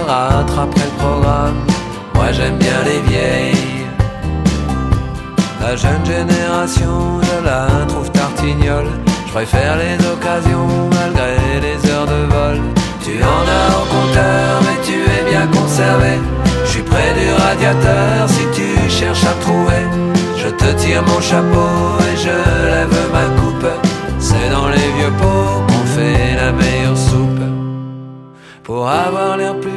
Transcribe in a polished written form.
rattraperai le programme. Moi j'aime bien les vieilles. La jeune génération, je la trouve tartignole. Je préfère les occasions malgré les heures de vol. Tu en as au compteur mais tu es bien conservé. Je suis près du radiateur si tu cherches à me trouver. Je te tire mon chapeau et je